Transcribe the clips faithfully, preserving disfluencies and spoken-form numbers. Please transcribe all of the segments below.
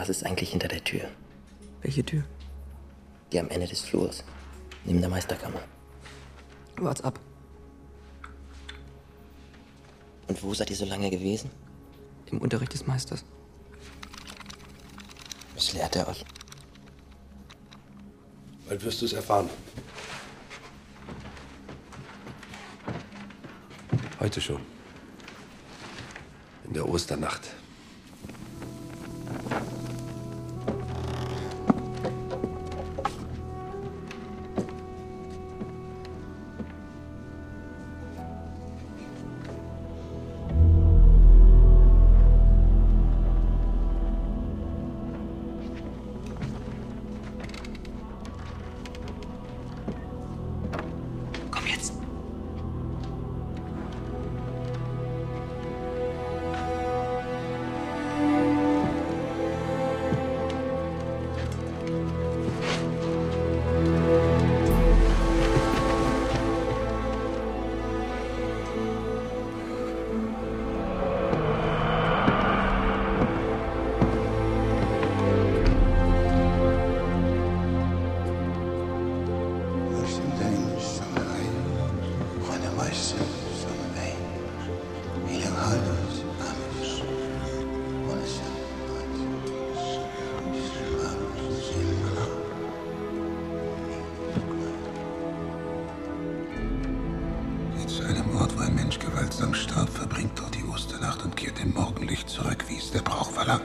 Was ist eigentlich hinter der Tür? Welche Tür? Die am Ende des Flurs, neben der Meisterkammer. Wart's ab. Und wo seid ihr so lange gewesen? Im Unterricht des Meisters. Was lehrt er euch? Bald wirst du es erfahren. Heute schon. In der Osternacht. Komm jetzt. Zu einem Ort, wo ein Mensch gewaltsam starb, verbringt dort die Osternacht und kehrt im Morgenlicht zurück, wie es der Brauch verlangt.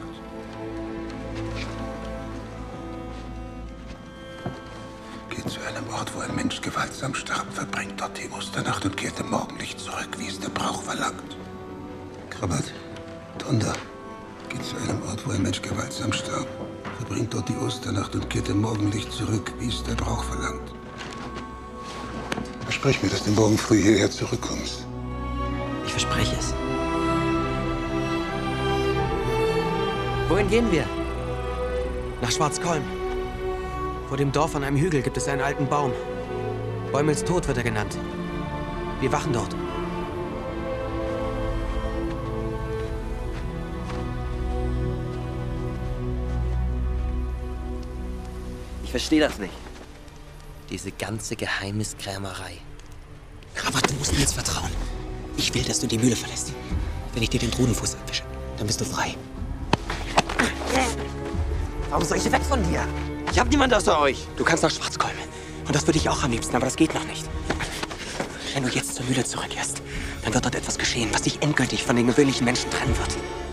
Geht zu einem Ort, wo ein Mensch gewaltsam starb, verbringt dort die Osternacht und kehrt im Morgenlicht zurück, wie es der Brauch verlangt. Krabat, Tonda. Geht zu einem Ort, wo ein Mensch gewaltsam starb, verbringt dort die Osternacht und kehrt im Morgenlicht zurück, wie es der Brauch verlangt. Versprich mir, dass du morgen früh hierher zurückkommst. Ich verspreche es. Wohin gehen wir? Nach Schwarzkolm. Vor dem Dorf an einem Hügel gibt es einen alten Baum. Bäumels Tod wird er genannt. Wir wachen dort. Ich verstehe das nicht. Diese ganze Geheimniskrämerei. Krabat, du musst mir jetzt vertrauen. Ich will, dass du die Mühle verlässt. Wenn ich dir den Trudenfuß abwische, dann bist du frei. Warum soll ich weg von dir? Ich hab niemand außer euch. Du kannst nach Schwarzkolm. Und das würde ich auch am liebsten, aber das geht noch nicht. Wenn du jetzt zur Mühle zurückkehrst, dann wird dort etwas geschehen, was dich endgültig von den gewöhnlichen Menschen trennen wird.